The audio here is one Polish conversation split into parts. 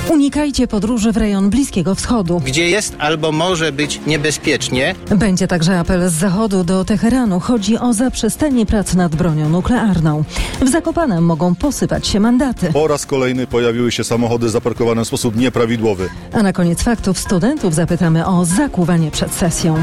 Unikajcie podróży w rejon Bliskiego Wschodu, gdzie jest albo może być niebezpiecznie. Będzie także apel z Zachodu do Teheranu. Chodzi o zaprzestanie prac nad bronią nuklearną. W Zakopanem mogą posypać się mandaty. Po raz kolejny pojawiły się samochody zaparkowane w sposób nieprawidłowy. A na koniec faktów studentów zapytamy o zakuwanie przed sesją.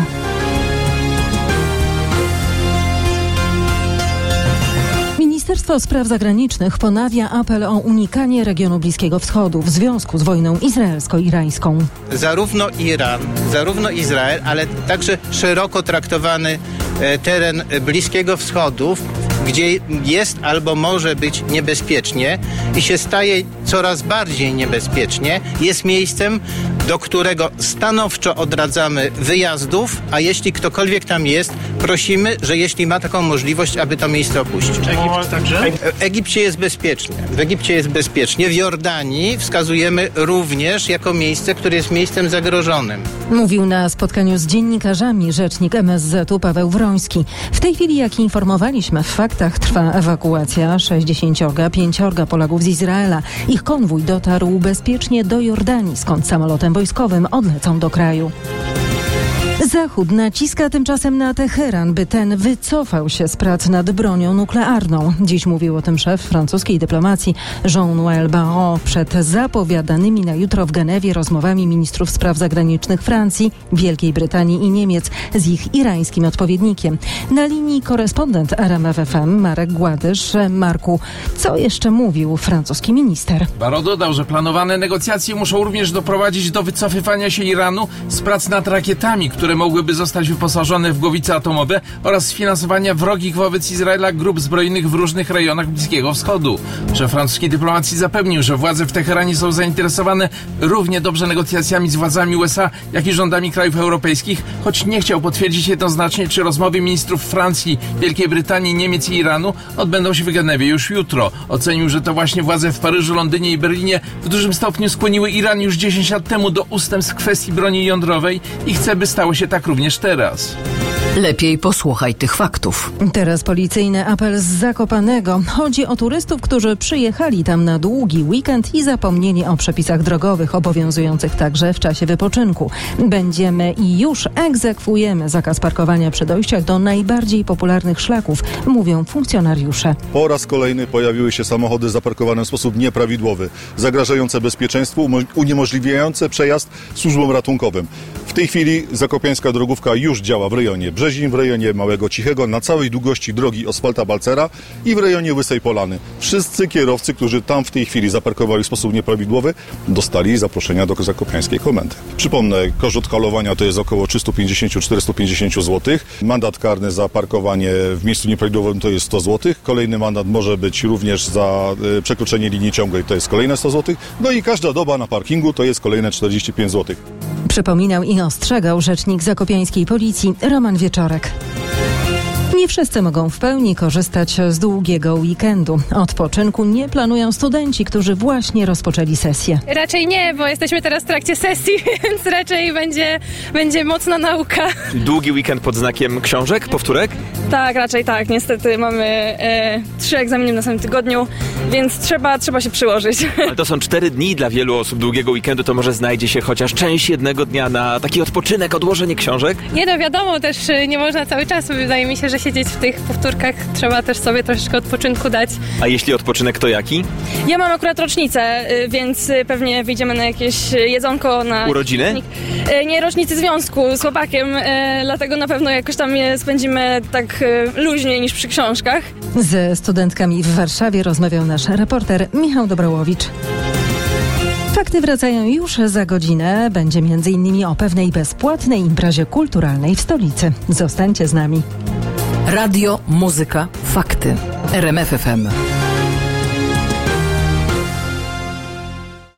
Ministerstwo Spraw Zagranicznych ponawia apel o unikanie regionu Bliskiego Wschodu w związku z wojną izraelsko-irańską. Zarówno Iran, zarówno Izrael, ale także szeroko traktowany teren Bliskiego Wschodu, gdzie jest albo może być niebezpiecznie i się staje coraz bardziej niebezpiecznie, jest miejscem, do którego stanowczo odradzamy wyjazdów, a jeśli ktokolwiek tam jest, prosimy, że jeśli ma taką możliwość, aby to miejsce opuścić. Egipt także? W Egipcie jest bezpiecznie. W Egipcie jest bezpiecznie. W Jordanii wskazujemy również jako miejsce, które jest miejscem zagrożonym. Mówił na spotkaniu z dziennikarzami rzecznik MSZ-u Paweł Wroński. W tej chwili, jak informowaliśmy w faktach, trwa ewakuacja 65 Polaków z Izraela. Ich konwój dotarł bezpiecznie do Jordanii, skąd samolotem wojskowym odlecą do kraju. Zachód naciska tymczasem na Teheran, by ten wycofał się z prac nad bronią nuklearną. Dziś mówił o tym szef francuskiej dyplomacji Jean-Noël Barrot przed zapowiadanymi na jutro w Genewie rozmowami ministrów spraw zagranicznych Francji, Wielkiej Brytanii i Niemiec z ich irańskim odpowiednikiem. Na linii korespondent RMF FM Marek Gładysz. Marku, co jeszcze mówił francuski minister? Barrot dodał, że planowane negocjacje muszą również doprowadzić do wycofywania się Iranu z prac nad rakietami, które mogłyby zostać wyposażone w głowice atomowe oraz sfinansowania wrogich wobec Izraela grup zbrojnych w różnych rejonach Bliskiego Wschodu. Szef francuskiej dyplomacji zapewnił, że władze w Teheranie są zainteresowane równie dobrze negocjacjami z władzami USA, jak i rządami krajów europejskich, choć nie chciał potwierdzić jednoznacznie, czy rozmowy ministrów Francji, Wielkiej Brytanii, Niemiec i Iranu odbędą się w Genewie już jutro. Ocenił, że to właśnie władze w Paryżu, Londynie i Berlinie w dużym stopniu skłoniły Iran już 10 lat temu do ustępstw w kwestii broni jądrowej i chce, by stało się tak również teraz. Lepiej posłuchaj tych faktów. Teraz policyjny apel z Zakopanego. Chodzi o turystów, którzy przyjechali tam na długi weekend i zapomnieli o przepisach drogowych obowiązujących także w czasie wypoczynku. Będziemy i już egzekwujemy zakaz parkowania przy dojściach do najbardziej popularnych szlaków, mówią funkcjonariusze. Po raz kolejny pojawiły się samochody zaparkowane w sposób nieprawidłowy, zagrażające bezpieczeństwu, uniemożliwiające przejazd służbom ratunkowym. W tej chwili zakopiańska drogówka już działa w rejonie Brzezin, w rejonie Małego Cichego, na całej długości drogi Oswalta Balcera i w rejonie Łysej Polany. Wszyscy kierowcy, którzy tam w tej chwili zaparkowali w sposób nieprawidłowy, dostali zaproszenia do zakopiańskiej komendy. Przypomnę, koszt odhalowania to jest około 350-450 zł. Mandat karny za parkowanie w miejscu nieprawidłowym to jest 100 zł. Kolejny mandat może być również za przekroczenie linii ciągłej, to jest kolejne 100 zł. No i każda doba na parkingu to jest kolejne 45 zł. Przypominał i ostrzegał rzecznik zakopiańskiej policji Roman Wieczorek. Nie wszyscy mogą w pełni korzystać z długiego weekendu. Odpoczynku nie planują studenci, którzy właśnie rozpoczęli sesję. Raczej nie, bo jesteśmy teraz w trakcie sesji, więc raczej będzie mocna nauka. Długi weekend pod znakiem książek, powtórek? Tak, raczej tak. Niestety mamy 3 egzaminy w następnym tygodniu, więc trzeba się przyłożyć. Ale to są 4 dni dla wielu osób długiego weekendu, to może znajdzie się chociaż część jednego dnia na taki odpoczynek, odłożenie książek? Nie, no wiadomo, też nie można cały czas. Wydaje mi się, że siedzieć w tych powtórkach trzeba też sobie troszeczkę odpoczynku dać. A jeśli odpoczynek, to jaki? Ja mam akurat rocznicę, więc pewnie wyjdziemy na jakieś jedzonko na... Urodziny? Nie, rocznicy związku z chłopakiem, dlatego na pewno jakoś tam je spędzimy tak luźniej niż przy książkach. Ze studentkami w Warszawie rozmawiał nasz reporter Michał Dobrołowicz. Fakty wracają już za godzinę. Będzie m.in. o pewnej bezpłatnej imprezie kulturalnej w stolicy. Zostańcie z nami. Radio, muzyka, fakty. RMF FM.